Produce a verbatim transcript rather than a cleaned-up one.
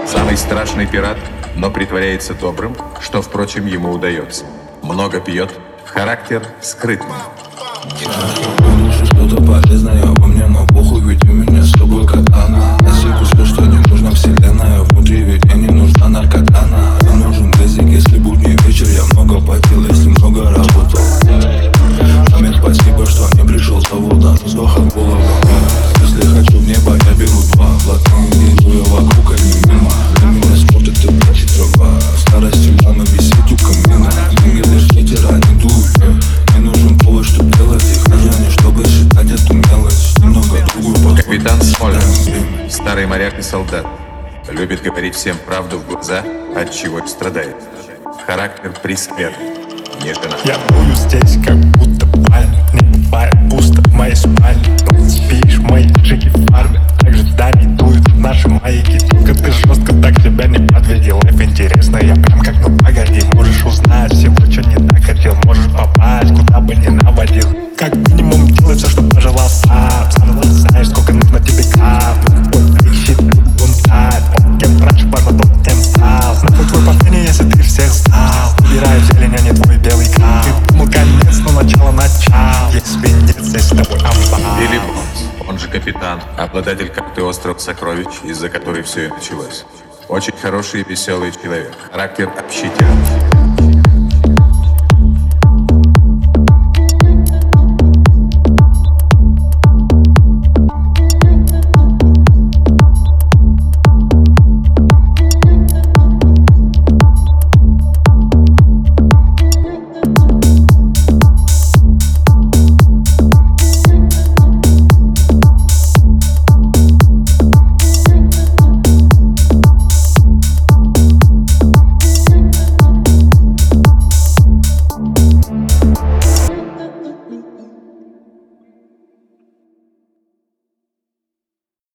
Самый страшный пират, но притворяется добрым, что, впрочем, ему удается. Много пьет, характер скрытный. Лучше что-то полезное во мне, но похуй, ведь у меня с тобой катана. Насыпу все, что не нужно, вселенная внутри, ведь мне не нужна наркотана. Мне нужен язык, если будний вечер, я много потел, если много работал. Маме спасибо, что не пришел с завода, вздох от головы. Если хочу в небо, я беру два блатные, делаю вокруг, а не мимо. Для меня смотрит и плачет трава, в старости мама висит у камина. Деньги лишь ветер, а не дует. Мне нужен повод, чтоб делать их, а не чтобы считать эту мелочь. Немного другую подход. Капитан Смолин, старый моряк и солдат, любит говорить всем правду в глаза, от чего и страдает. Характер прескверный, не жена. Я буду здесь, как будто бально. Не бывает пусто в моей спальне. Ты спишь, мои джиги в фарме. Также дами дуют наши маяки. Только ты жестко так себя не подведи. Лайф интересно, я прям как ну погоди. Можешь узнать всего, что не так хотел. Можешь попасть, куда бы не наводил. Как минимум делай все, что пожелал сам. Сам знаешь, сколько нужно тебе кап. Ой, ищи, он так. Кем раньше пару тот, тем стал. Нахуй твой последний, если ты всех знал. Убираю зелень, а не твой белый кап. Ты думал конец, но начало начал. Если нет, здесь с тобой амбал. Билли Бонс, он же капитан, обладатель карты «Остров сокровищ», из-за которой все и началось. Очень хороший и веселый человек, характер общительный.